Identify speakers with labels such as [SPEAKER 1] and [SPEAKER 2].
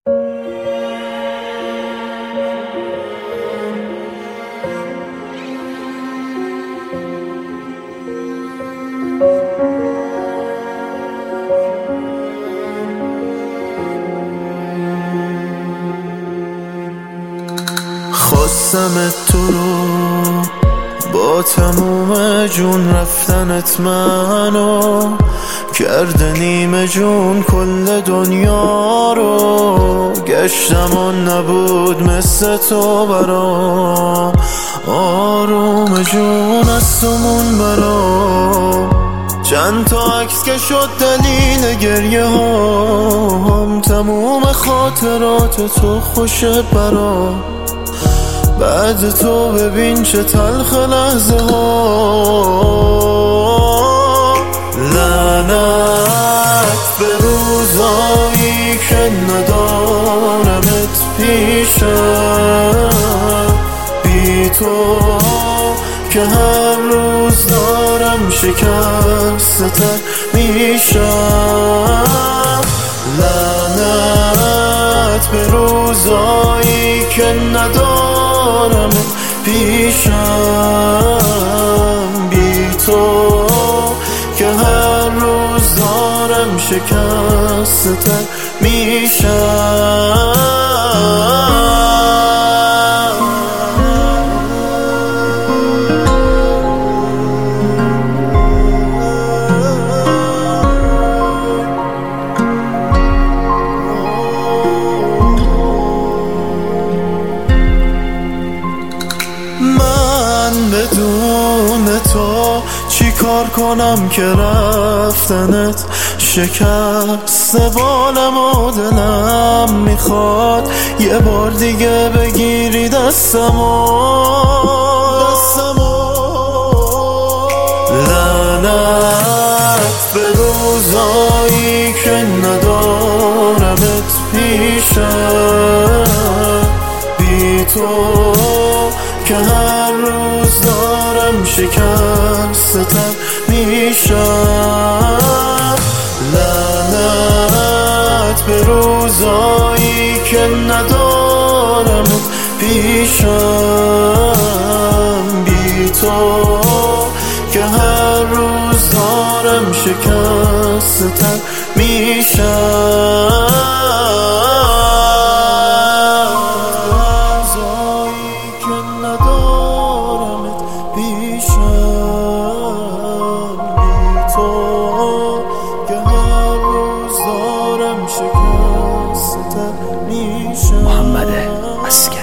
[SPEAKER 1] خواستمت تو رو با تموم جون، رفتنت منو کرده نیمه جون. کل دنیا رو گشتم و نبود مثل تو برام آروم جون از تومون برام. چند تا عکس که شد دلیل گریه هام، تموم خاطرات تو خوشه برام. بعد تو ببین چه تلخ لحظه ها. لعنت به روزایی که ندارمت پیشم، بی تو که هر روز دارم شکست‌تر میشم. لعنت به روزایی که ندارمت پیشم، بی تو که هر روز دارم شکست‌تر میشم. بدون تو چی کار کنم که رفتنت شکست بالم و دلم میخواد یه بار دیگه بگیری دستمو. لعنت به روزایی که ندارمت پیشم، بی تو که هر روز دارم شکست‌تر میشم. لعنت به روزایی که ندارمت پیشم، بی تو که هر روز دارم شکست‌تر میشم.
[SPEAKER 2] محمد عسکری.